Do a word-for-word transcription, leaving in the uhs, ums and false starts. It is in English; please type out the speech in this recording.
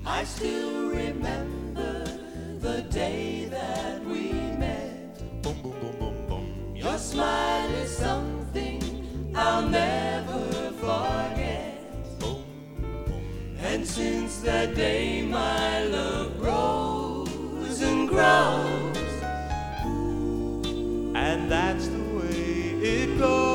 I still remember the day that we met. Boom, boom, boom, boom, boom. Your smile is something I'll never forget. Boom, boom. And since that day my love grows and grows. And that's the way it goes.